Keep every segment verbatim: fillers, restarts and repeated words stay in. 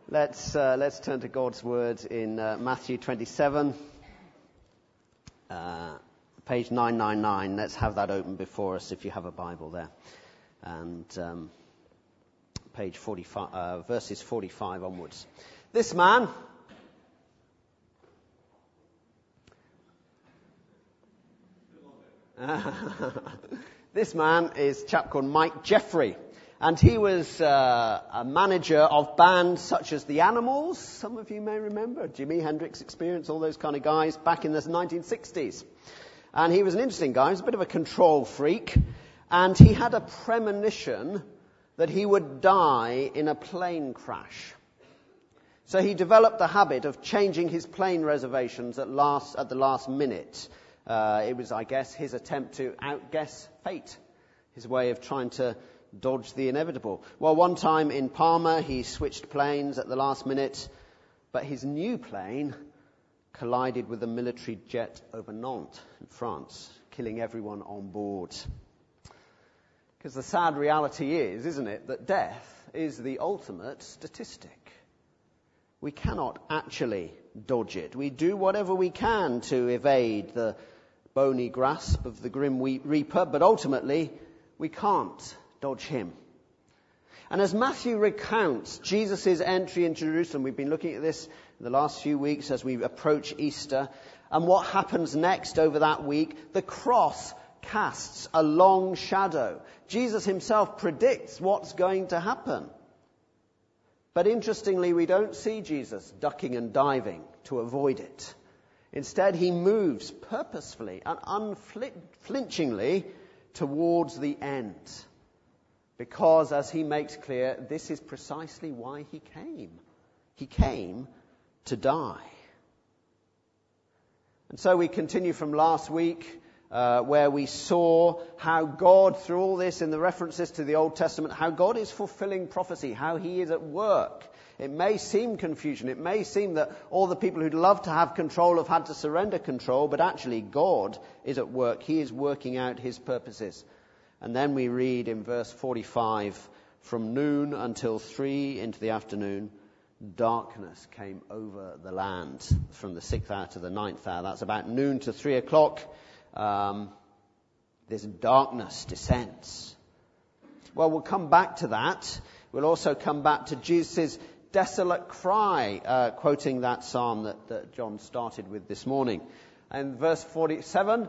Let's uh, let's turn to God's word in uh, Matthew twenty-seven, uh, page nine ninety-nine. Let's have that open before us if you have a Bible there. And um, page forty-five, uh, verses forty-five onwards. This man this man is a chap called Mike Jeffrey. And he was uh, a manager of bands such as The Animals. Some of you may remember Jimi Hendrix Experience, all those kind of guys back in the nineteen sixties. And he was an interesting guy. He was a bit of a control freak. And he had a premonition that he would die in a plane crash. So he developed the habit of changing his plane reservations at last at the last minute. Uh, it was, I guess, his attempt to outguess fate. His way of trying to dodge the inevitable. Well, one time in Palma, he switched planes at the last minute, but his new plane collided with a military jet over Nantes in France, killing everyone on board. Because the sad reality is, isn't it, that death is the ultimate statistic. We cannot actually dodge it. We do whatever we can to evade the bony grasp of the grim reaper, but ultimately we can't dodge him. And as Matthew recounts Jesus' entry into Jerusalem, we've been looking at this in the last few weeks as we approach Easter, and what happens next over that week, the cross casts a long shadow. Jesus himself predicts what's going to happen. But interestingly, we don't see Jesus ducking and diving to avoid it. Instead, he moves purposefully and unflinchingly towards the end. Because, as he makes clear, this is precisely why he came. He came to die. And so we continue from last week, uh, where we saw how God, through all this in the references to the Old Testament, how God is fulfilling prophecy, how he is at work. It may seem confusion. It may seem that all the people who'd love to have control have had to surrender control, but actually God is at work. He is working out his purposes. And then we read in verse forty-five, from noon until three into the afternoon, darkness came over the land. From the sixth hour to the ninth hour, that's about noon to three o'clock. Um, this darkness descends. Well, we'll come back to that. We'll also come back to Jesus' desolate cry, uh, quoting that psalm that, that John started with this morning. And verse forty-seven,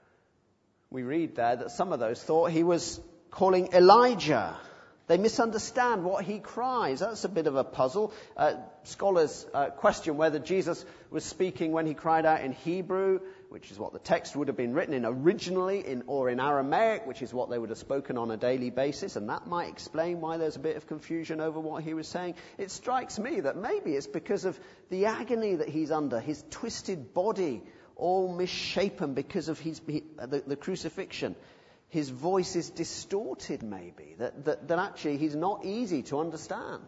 we read there that some of those thought he was calling Elijah. They misunderstand what he cries. That's a bit of a puzzle. Uh, scholars uh, question whether Jesus was speaking when he cried out in Hebrew, which is what the text would have been written in originally, in, or in Aramaic, which is what they would have spoken on a daily basis. And that might explain why there's a bit of confusion over what he was saying. It strikes me that maybe it's because of the agony that he's under, his twisted body, all misshapen because of his, he, the, the crucifixion. His voice is distorted, maybe, that, that, that actually he's not easy to understand.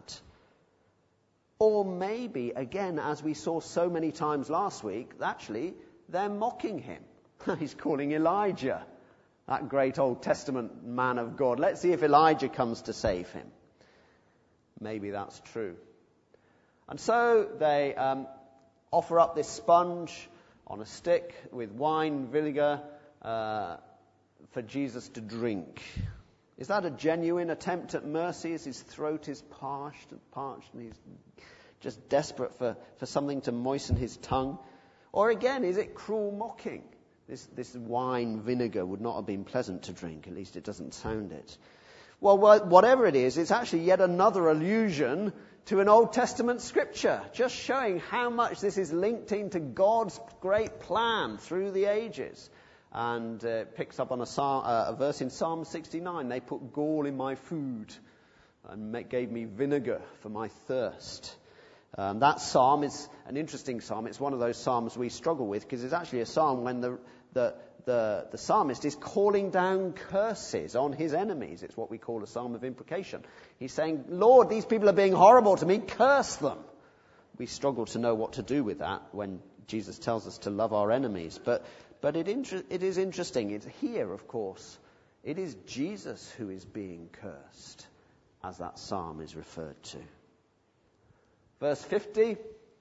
Or maybe, again, as we saw so many times last week, actually, they're mocking him. He's calling Elijah, that great Old Testament man of God. Let's see if Elijah comes to save him. Maybe that's true. And so they um, offer up this sponge on a stick with wine, vinegar, uh, for Jesus to drink. Is that a genuine attempt at mercy as his throat is parched and parched and he's just desperate for, for something to moisten his tongue? Or again, is it cruel mocking? This, this wine vinegar would not have been pleasant to drink, at least it doesn't sound it. Well, whatever it is, it's actually yet another allusion to an Old Testament scripture, just showing how much this is linked into God's great plan through the ages. And uh, it picks up on a, psalm, uh, a verse in Psalm sixty-nine. They put gall in my food and make, gave me vinegar for my thirst. Um, that psalm is an interesting psalm. It's one of those psalms we struggle with because it's actually a psalm when the, the, the, the psalmist is calling down curses on his enemies. It's what we call a psalm of imprecation. He's saying, Lord, these people are being horrible to me, curse them. We struggle to know what to do with that when Jesus tells us to love our enemies. But but it, inter- it is interesting. It's here, of course, it is Jesus who is being cursed, as that psalm is referred to. Verse fifty,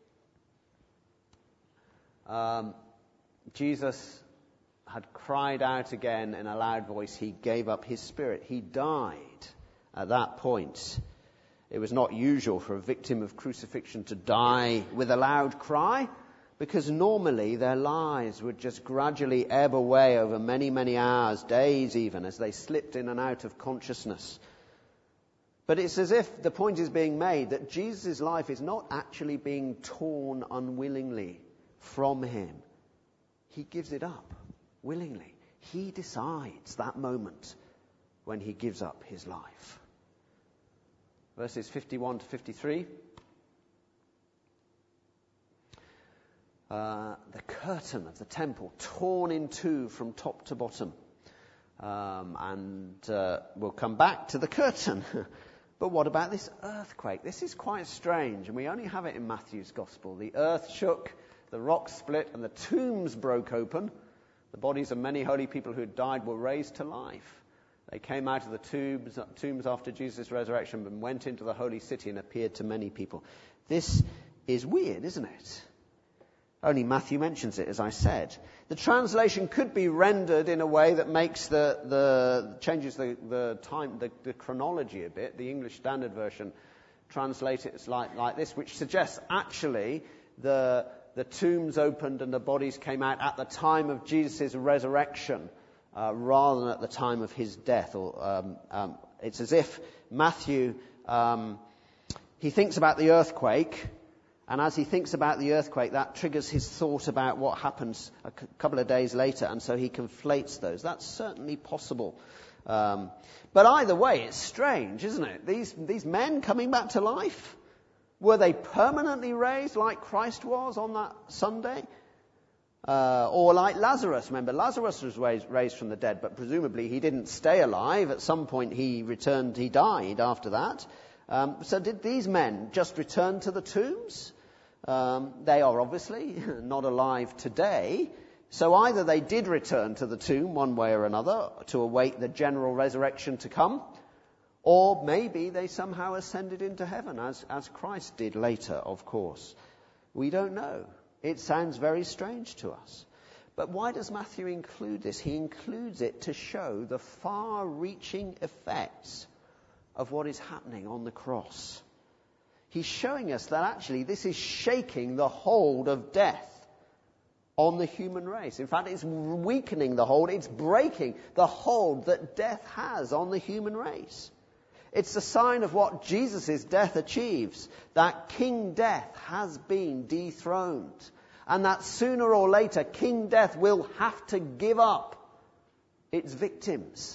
um, Jesus had cried out again in a loud voice. He gave up his spirit. He died at that point. It was not usual for a victim of crucifixion to die with a loud cry, because normally their lives would just gradually ebb away over many, many hours, days even, as they slipped in and out of consciousness. But it's as if the point is being made that Jesus' life is not actually being torn unwillingly from him. He gives it up willingly. He decides that moment when he gives up his life. Verses fifty-one to fifty-three. Uh, the curtain of the temple torn in two from top to bottom. Um, and uh, we'll come back to the curtain. But what about this earthquake? This is quite strange, and we only have it in Matthew's Gospel. The earth shook, the rocks split, and the tombs broke open. The bodies of many holy people who had died were raised to life. They came out of the tombs, tombs after Jesus' resurrection and went into the holy city and appeared to many people. This is weird, isn't it? Only Matthew mentions it, as I said. The translation could be rendered in a way that makes the, the changes the, the time, the, the chronology a bit. The English Standard Version translates it like, like this, which suggests actually the, the tombs opened and the bodies came out at the time of Jesus' resurrection, uh, rather than at the time of his death. Or um, um, it's as if Matthew, um, he thinks about the earthquake. And as he thinks about the earthquake, that triggers his thought about what happens a c- couple of days later, and so he conflates those. That's certainly possible. Um, but either way, it's strange, isn't it? These, these men coming back to life, were they permanently raised like Christ was on that Sunday? Uh, or like Lazarus. Remember, Lazarus was raised, raised from the dead, but presumably he didn't stay alive. At some point he returned, he died after that. Um, so did these men just return to the tombs? Um, they are obviously not alive today. So either they did return to the tomb one way or another to await the general resurrection to come, or maybe they somehow ascended into heaven, as, as Christ did later, of course. We don't know. It sounds very strange to us. But why does Matthew include this? He includes it to show the far-reaching effects of what is happening on the cross. He's showing us that actually this is shaking the hold of death on the human race. In fact, it's weakening the hold, it's breaking the hold that death has on the human race. It's a sign of what Jesus' death achieves, that King Death has been dethroned, and that sooner or later King Death will have to give up its victims.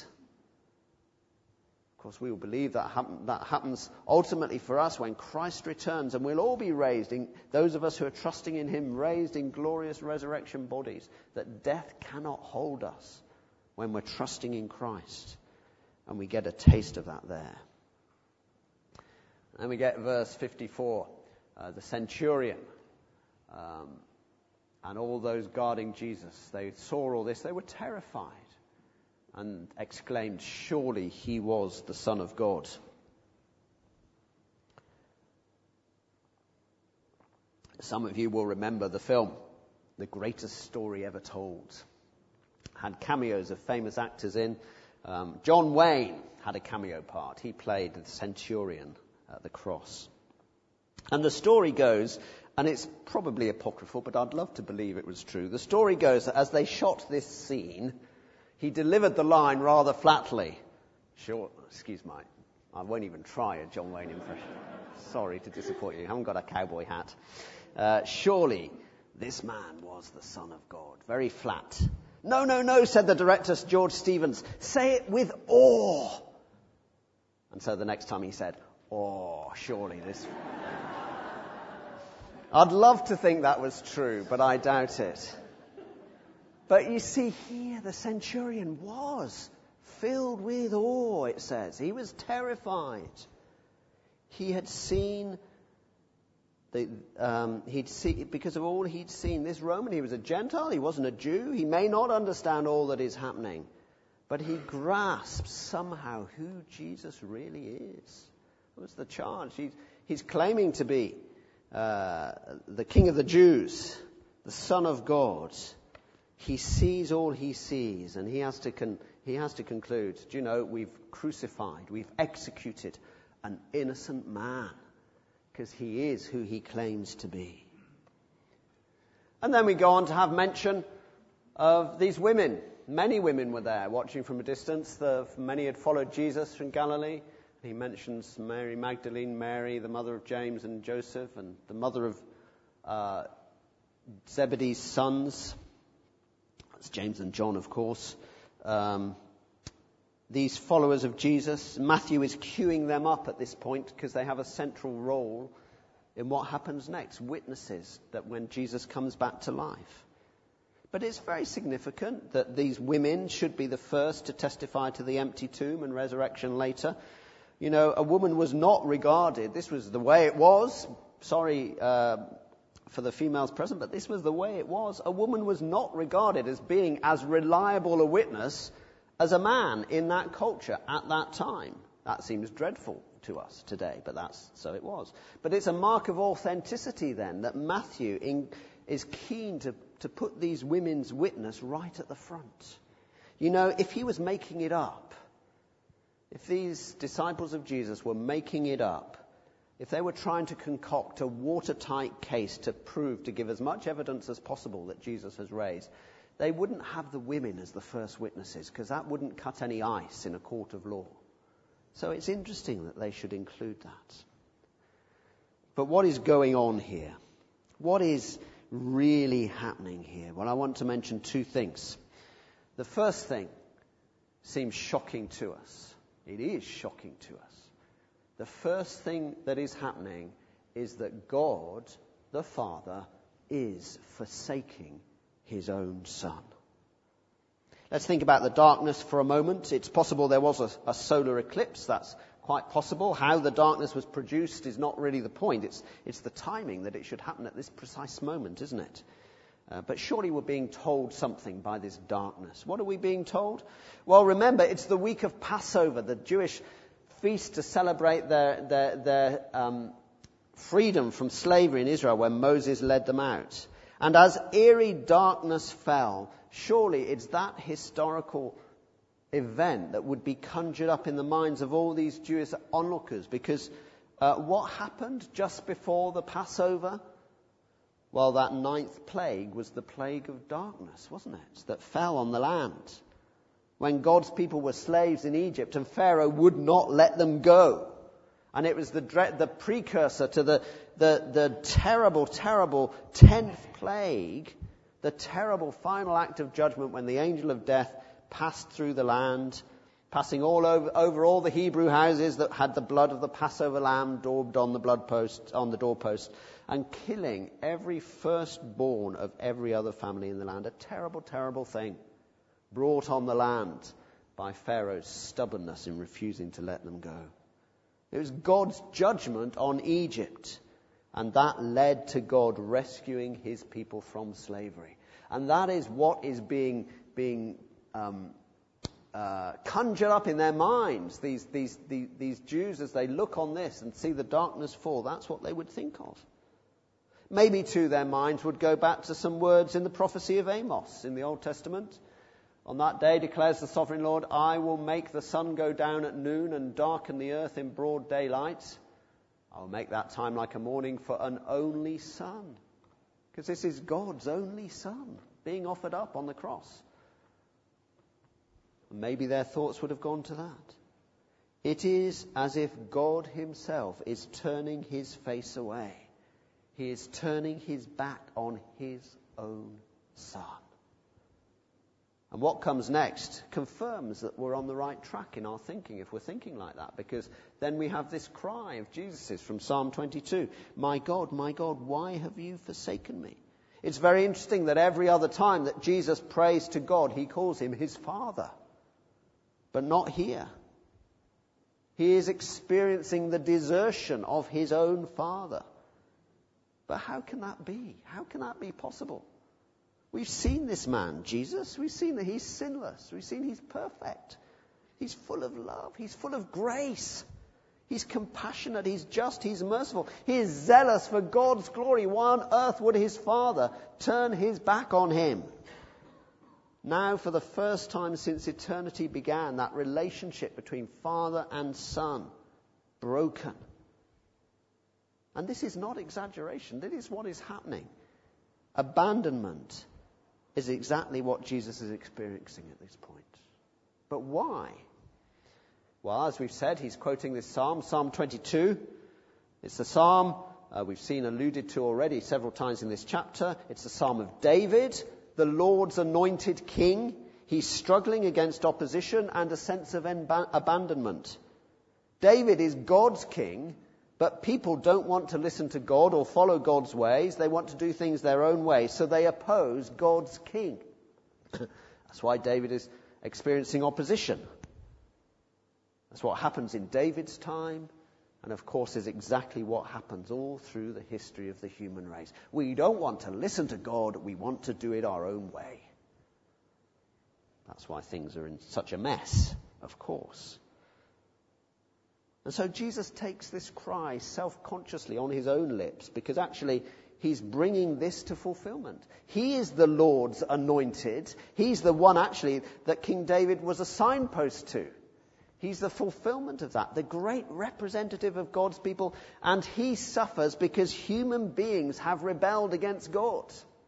Of course, we will believe that happen, that happens ultimately for us when Christ returns, and we'll all be raised, in, those of us who are trusting in him, raised in glorious resurrection bodies, that death cannot hold us when we're trusting in Christ. And we get a taste of that there. And we get verse fifty-four, uh, the centurion, um, and all those guarding Jesus. They saw all this, they were terrified, and exclaimed, "Surely he was the Son of God." Some of you will remember the film, The Greatest Story Ever Told. Had cameos of famous actors in. Um, John Wayne had a cameo part. He played the centurion at the cross. And the story goes, and it's probably apocryphal, but I'd love to believe it was true. The story goes that as they shot this scene, he delivered the line rather flatly. Sure, excuse me, I won't even try a John Wayne impression. Sorry to disappoint you, I haven't got a cowboy hat. Uh, surely this man was the Son of God. Very flat. No, no, no, said the director, George Stevens. Say it with awe. And so the next time he said, "Oh, surely this..." I'd love to think that was true, but I doubt it. But you see here, the centurion was filled with awe, it says. He was terrified. He had seen, the, um, he'd see, because of all he'd seen, this Roman, he was a Gentile, he wasn't a Jew. He may not understand all that is happening, but he grasps somehow who Jesus really is. That was the charge. He's, he's claiming to be uh, the King of the Jews, the Son of God, he sees all he sees, and he has to con- he has to conclude, do you know, we've crucified, we've executed an innocent man, because he is who he claims to be. And then we go on to have mention of these women. Many women were there watching from a distance. The, many had followed Jesus from Galilee. He mentions Mary Magdalene, Mary, the mother of James and Joseph, and the mother of uh, Zebedee's sons. That's James and John, of course. Um, these followers of Jesus, Matthew is queuing them up at this point because they have a central role in what happens next. Witnesses that when Jesus comes back to life. But it's very significant that these women should be the first to testify to the empty tomb and resurrection later. You know, a woman was not regarded. This was the way it was. Sorry uh, for the females present, but this was the way it was. A woman was not regarded as being as reliable a witness as a man in that culture at that time. That seems dreadful to us today, but that's so it was. But it's a mark of authenticity then that Matthew in, is keen to, to put these women's witness right at the front. You know, if he was making it up, if these disciples of Jesus were making it up, if they were trying to concoct a watertight case to prove, to give as much evidence as possible that Jesus has raised, they wouldn't have the women as the first witnesses, because that wouldn't cut any ice in a court of law. So it's interesting that they should include that. But what is going on here? What is really happening here? Well, I want to mention two things. The first thing seems shocking to us. It is shocking to us. The first thing that is happening is that God, the Father, is forsaking his own Son. Let's think about the darkness for a moment. It's possible there was a, a solar eclipse. That's quite possible. How the darkness was produced is not really the point. It's, it's the timing that it should happen at this precise moment, isn't it? Uh, but surely we're being told something by this darkness. What are we being told? Well, remember, it's the week of Passover, the Jewish feast to celebrate their, their, their um, freedom from slavery in Israel when Moses led them out. And as eerie darkness fell, surely it's that historical event that would be conjured up in the minds of all these Jewish onlookers. Because uh, what happened just before the Passover? Well, that ninth plague was the plague of darkness, wasn't it? That fell on the land. When God's people were slaves in Egypt and Pharaoh would not let them go. And it was the the precursor to the, the, the terrible, terrible tenth plague, the terrible final act of judgment when the angel of death passed through the land, passing all over, over all the Hebrew houses that had the blood of the Passover lamb daubed on the blood post, on the doorpost, and killing every firstborn of every other family in the land. A terrible, terrible thing brought on the land by Pharaoh's stubbornness in refusing to let them go. It was God's judgment on Egypt, and that led to God rescuing his people from slavery. And that is what is being being um, uh, conjured up in their minds. These, these these these Jews, as they look on this and see the darkness fall, that's what they would think of. Maybe too their minds would go back to some words in the prophecy of Amos in the Old Testament. On that day, declares the sovereign Lord, I will make the sun go down at noon and darken the earth in broad daylight. I will make that time like a morning for an only son. Because this is God's only son being offered up on the cross. And maybe their thoughts would have gone to that. It is as if God himself is turning his face away. He is turning his back on his own son. And what comes next confirms that we're on the right track in our thinking, if we're thinking like that. Because then we have this cry of Jesus's from Psalm twenty-two. My God, my God, why have you forsaken me? It's very interesting that every other time that Jesus prays to God, he calls him his Father. But not here. He is experiencing the desertion of his own Father. But how can that be? How can that be possible? We've seen this man, Jesus. We've seen that he's sinless. We've seen he's perfect. He's full of love. He's full of grace. He's compassionate, he's just, he's merciful. He is zealous for God's glory. Why on earth would his Father turn his back on him? Now, for the first time since eternity began, that relationship between Father and Son broken. And this is not exaggeration. This is what is happening. Abandonment is exactly what Jesus is experiencing at this point. But why? Well, as we've said, he's quoting this psalm, Psalm twenty-two. It's the psalm uh, we've seen alluded to already several times in this chapter. It's the psalm of David, the Lord's anointed king. He's struggling against opposition and a sense of emba- abandonment. David is God's king, but people don't want to listen to God or follow God's ways. They want to do things their own way, so they oppose God's king. That's why David is experiencing opposition. That's what happens in David's time, and of course is exactly what happens all through the history of the human race. We don't want to listen to God, we want to do it our own way. That's why things are in such a mess, of course. And so Jesus takes this cry self-consciously on his own lips, because actually he's bringing this to fulfillment. He is the Lord's anointed. He's the one actually that King David was a signpost to. He's the fulfillment of that, the great representative of God's people, and he suffers because human beings have rebelled against God.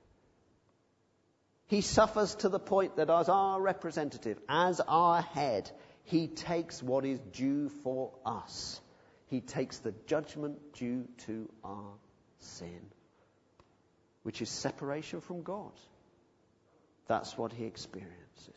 He suffers to the point that as our representative, as our head, he takes what is due for us. He takes the judgment due to our sin, which is separation from God. That's what he experiences.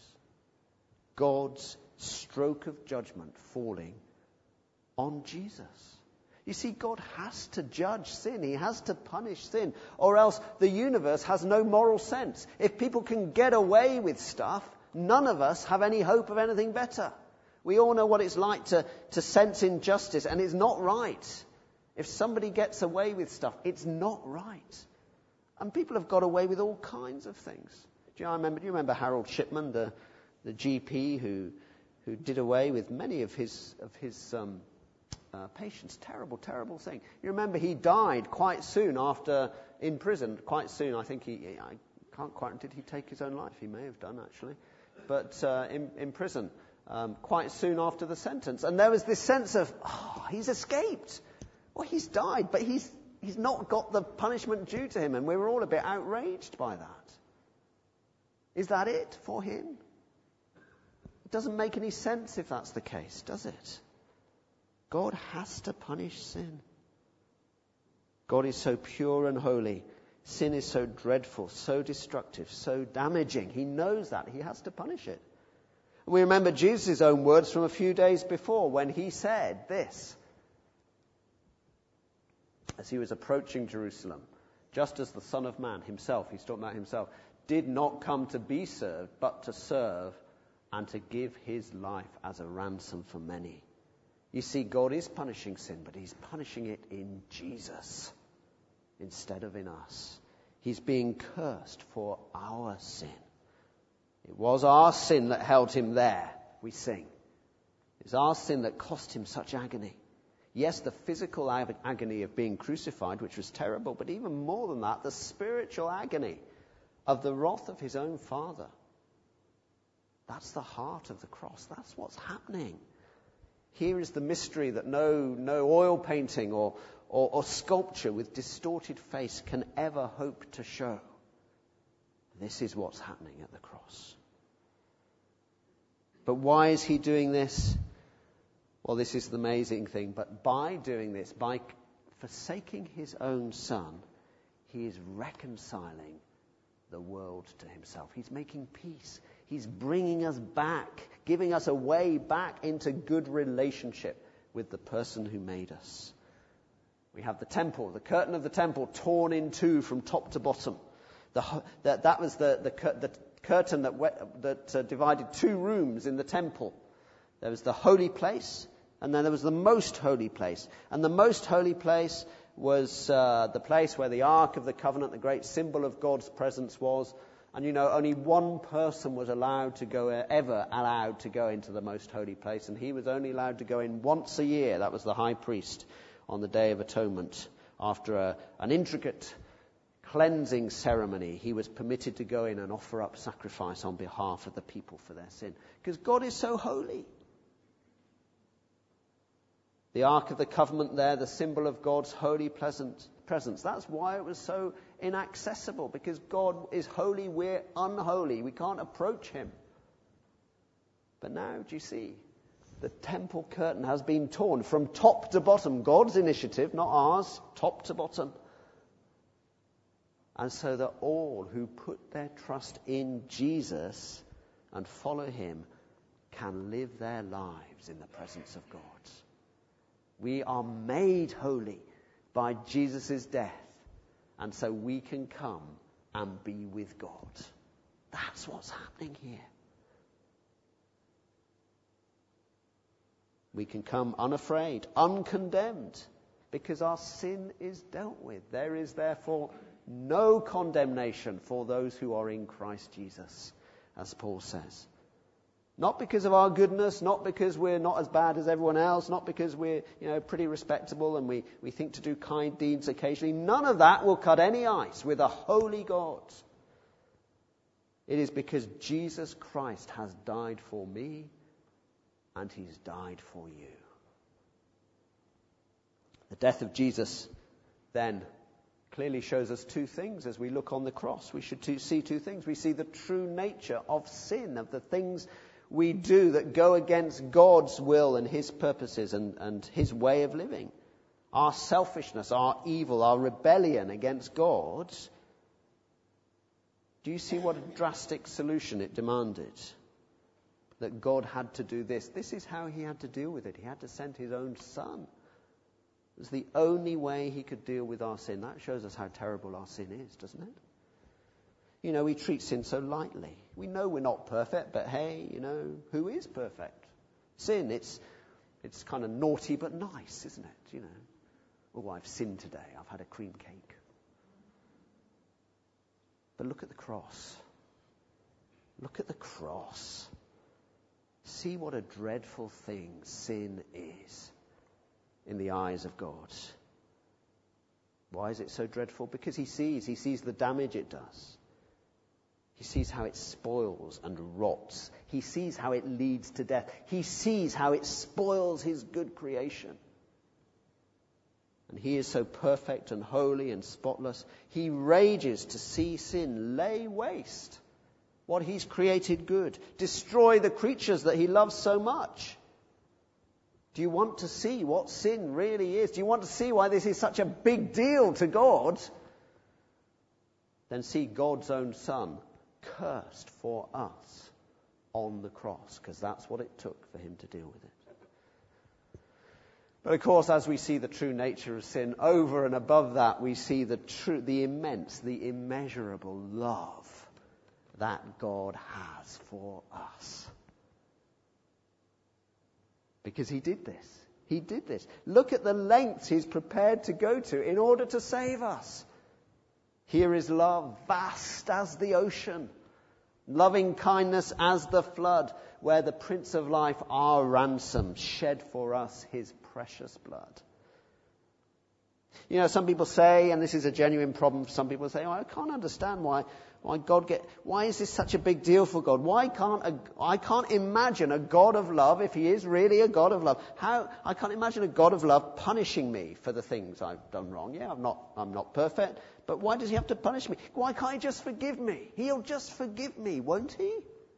God's stroke of judgment falling on Jesus. You see, God has to judge sin. He has to punish sin, or else the universe has no moral sense. If people can get away with stuff, none of us have any hope of anything better. We all know what it's like to, to sense injustice, and it's not right. If somebody gets away with stuff, it's not right. And people have got away with all kinds of things. Do you, I remember, do you remember Harold Shipman, the, the G P who who did away with many of his of his um, uh, patients? Terrible, terrible thing. You remember he died quite soon after, in prison, quite soon. I think he, I can't quite, did he take his own life? He may have done, actually. But uh, in, in prison, um, quite soon after the sentence. And there was this sense of, oh, he's escaped. Well, he's died, but he's he's not got the punishment due to him. And we were all a bit outraged by that. Is that it for him? It doesn't make any sense if that's the case, does it? God has to punish sin. God is so pure and holy. Sin is so dreadful, so destructive, so damaging. He knows that. He has to punish it. We remember Jesus' own words from a few days before when he said this. As he was approaching Jerusalem, just as the Son of Man himself, he's talking about himself, did not come to be served, but to serve and to give his life as a ransom for many. You see, God is punishing sin, but he's punishing it in Jesus instead of in us. He's being cursed for our sin. It was our sin that held him there, we sing. It's our sin that cost him such agony. Yes, the physical ag- agony of being crucified, which was terrible, but even more than that, the spiritual agony of the wrath of his own Father. That's the heart of the cross. That's what's happening. Here is the mystery that no, no oil painting or, or, or sculpture with distorted face can ever hope to show. This is what's happening at the cross. But why is he doing this? Well, this is the amazing thing. But by doing this, by forsaking his own Son, he is reconciling the world to himself. He's making peace. He's bringing us back, giving us a way back into good relationship with the person who made us. We have the temple, the curtain of the temple torn in two from top to bottom. The, that, that was the, the, the curtain that, that uh, divided two rooms in the temple. There was the holy place, and then there was the most holy place. And the most holy place was uh, the place where the Ark of the Covenant, the great symbol of God's presence, was. And you know, only one person was allowed to go, ever allowed to go into the most holy place, and he was only allowed to go in once a year. That was the high priest on the Day of Atonement. After a, an intricate cleansing ceremony, he was permitted to go in and offer up sacrifice on behalf of the people for their sin. Because God is so holy. The Ark of the Covenant there, the symbol of God's holy pleasant presence. That's why it was so inaccessible, because God is holy, we're unholy. We can't approach him. But now, do you see? The temple curtain has been torn from top to bottom. God's initiative, not ours, top to bottom. And so that all who put their trust in Jesus and follow him can live their lives in the presence of God. We are made holy by Jesus' death, and so we can come and be with God. That's what's happening here. We can come unafraid, uncondemned, because our sin is dealt with. There is therefore no condemnation for those who are in Christ Jesus, as Paul says. Not because of our goodness, not because we're not as bad as everyone else, not because we're, you know, pretty respectable and we, we think to do kind deeds occasionally. None of that will cut any ice with a holy God. It is because Jesus Christ has died for me and he's died for you. The death of Jesus then clearly shows us two things as we look on the cross. We should two, see two things. We see the true nature of sin, of the things we do that go against God's will and his purposes and, and his way of living. Our selfishness, our evil, our rebellion against God. Do you see what a drastic solution it demanded? That God had to do this. This is how he had to deal with it. He had to send his own son. It was the only way he could deal with our sin. That shows us how terrible our sin is, doesn't it? You know, we treat sin so lightly. We know we're not perfect, but hey, you know, who is perfect? Sin, it's it's kind of naughty but nice, isn't it? You know, oh, I've sinned today. I've had a cream cake. But look at the cross. Look at the cross. See what a dreadful thing sin is in the eyes of God. Why is it so dreadful? Because he sees. He sees the damage it does. He sees how it spoils and rots. He sees how it leads to death. He sees how it spoils his good creation. And he is so perfect and holy and spotless. He rages to see sin lay waste what he's created good, destroy the creatures that he loves so much. Do you want to see what sin really is? Do you want to see why this is such a big deal to God? Then see God's own Son cursed for us on the cross, because that's what it took for him to deal with it. But of course, as we see the true nature of sin, over and above that, we see the true, the immense, the immeasurable love that God has for us. Because he did this. He did this. Look at the lengths he's prepared to go to in order to save us. Here is love, vast as the ocean, loving kindness as the flood, where the Prince of Life, our ransom, shed for us his precious blood. You know, some people say, and this is a genuine problem, some people say, oh, I can't understand why why God get why is this such a big deal for God? Why can't a, I can't imagine a God of love, if he is really a God of love. How I can't imagine a God of love punishing me for the things I've done wrong. Yeah, I'm not I'm not perfect, but why does he have to punish me? Why can't he just forgive me? He'll just forgive me, won't he?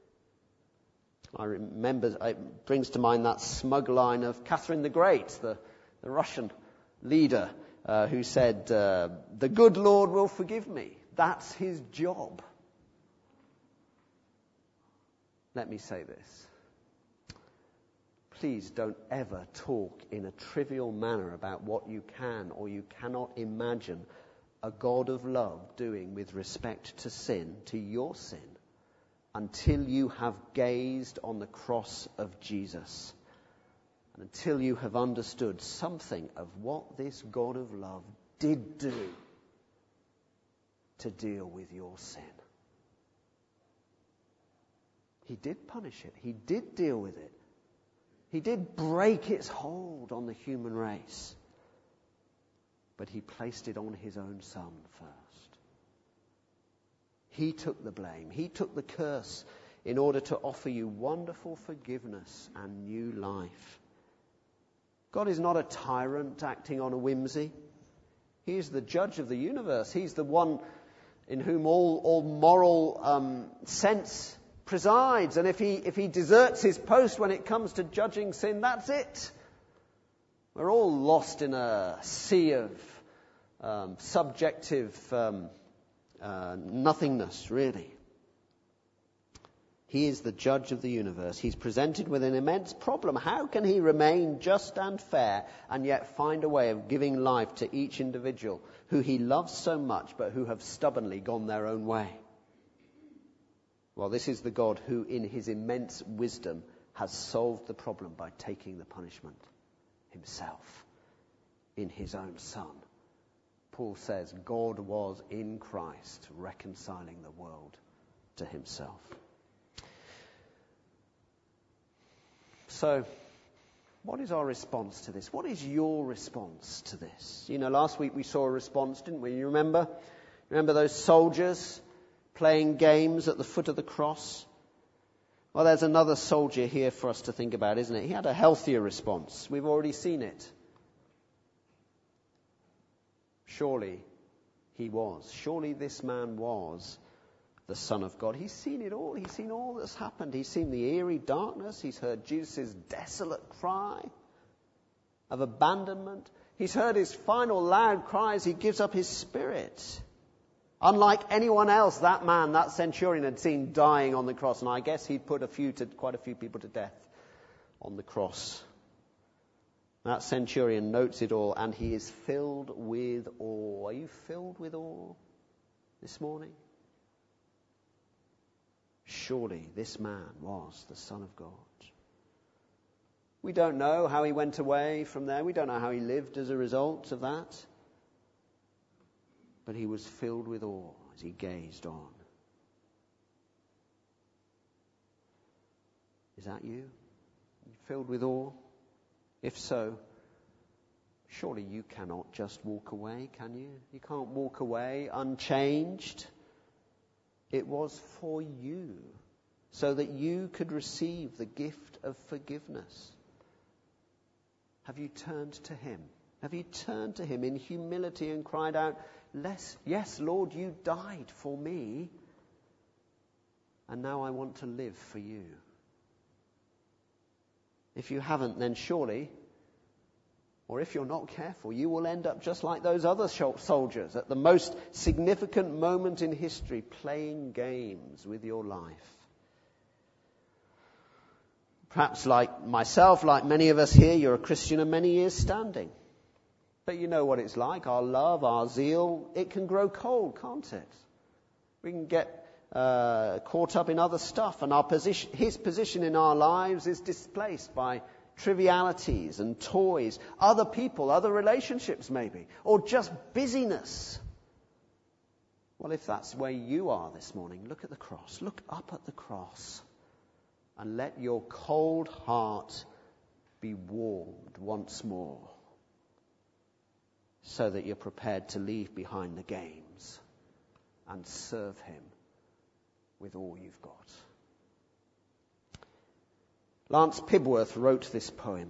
I remember, it brings to mind that smug line of Catherine the Great, the, the Russian leader, uh, who said, uh, the good Lord will forgive me. That's his job. Let me say this. Please don't ever talk in a trivial manner about what you can or you cannot imagine a God of love doing with respect to sin, to your sin, until you have gazed on the cross of Jesus and until you have understood something of what this God of love did do to deal with your sin. He did punish it. He did deal with it. He did break its hold on the human race. But he placed it on his own Son first. He took the blame. He took the curse in order to offer you wonderful forgiveness and new life. God is not a tyrant acting on a whimsy. He is the judge of the universe. He's the one in whom all, all moral um, sense presides. And if he, if he deserts his post when it comes to judging sin, that's it. We're all lost in a sea of um, subjective um, uh, nothingness, really. He is the judge of the universe. He's presented with an immense problem. How can he remain just and fair and yet find a way of giving life to each individual who he loves so much but who have stubbornly gone their own way? Well, this is the God who in his immense wisdom has solved the problem by taking the punishment himself in his own Son. Paul says God was in Christ reconciling the world to himself. So, what is our response to this? What is your response to this? You know, last week we saw a response, didn't we? You remember? Remember those soldiers playing games at the foot of the cross? Well, there's another soldier here for us to think about, isn't it? He had a healthier response. We've already seen it. Surely he was. Surely this man was the Son of God. He's seen it all. He's seen all that's happened. He's seen the eerie darkness. He's heard Jesus' desolate cry of abandonment. He's heard his final loud cry as he gives up his spirit. Unlike anyone else, that man, that centurion, had seen dying on the cross. And I guess he'd put a few to, quite a few people to death on the cross. That centurion notes it all, and he is filled with awe. Are you filled with awe this morning? Surely this man was the Son of God. We don't know how he went away from there. We don't know how he lived as a result of that. But he was filled with awe as he gazed on. Is that you? Are you filled with awe? If so, surely you cannot just walk away, can you? You can't walk away unchanged. It was for you, so that you could receive the gift of forgiveness. Have you turned to him? Have you turned to him in humility and cried out, "Yes, Lord, you died for me, and now I want to live for you"? If you haven't, then surely, or if you're not careful, you will end up just like those other soldiers at the most significant moment in history, playing games with your life. Perhaps like myself, like many of us here, you're a Christian of many years standing. But you know what it's like. Our love, our zeal, it can grow cold, can't it? We can get uh, caught up in other stuff, and our position, his position in our lives is displaced by trivialities and toys, other people, other relationships maybe, or just busyness. Well, if that's where you are this morning, look at the cross. Look up at the cross and let your cold heart be warmed once more so that you're prepared to leave behind the games and serve him with all you've got. Lance Pibworth wrote this poem.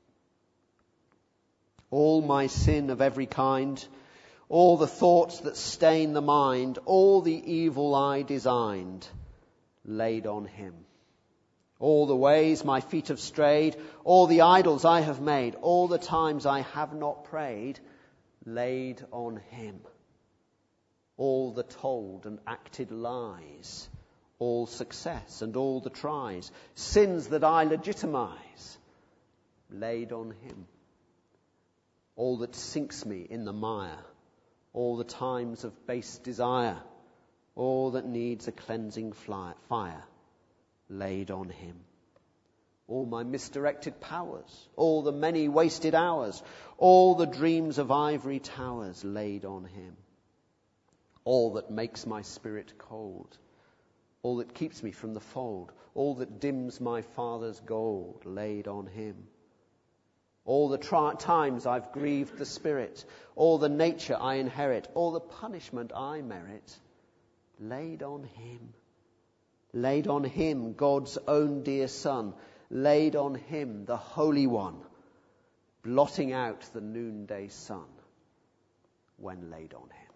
All my sin of every kind, all the thoughts that stain the mind, all the evil I designed, laid on him. All the ways my feet have strayed, all the idols I have made, all the times I have not prayed, laid on him. All the told and acted lies, all success and all the tries, sins that I legitimize, laid on him. All that sinks me in the mire, all the times of base desire, all that needs a cleansing fire, laid on him. All my misdirected powers, all the many wasted hours, all the dreams of ivory towers, laid on him. All that makes my spirit cold, all that keeps me from the fold, all that dims my father's gold, laid on him. All the tri- times I've grieved the Spirit, all the nature I inherit, all the punishment I merit, laid on him. Laid on him, God's own dear Son, laid on him, the Holy One, blotting out the noonday sun when laid on him.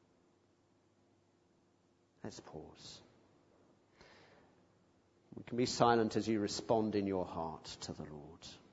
Let's pause. We can be silent as you respond in your heart to the Lord.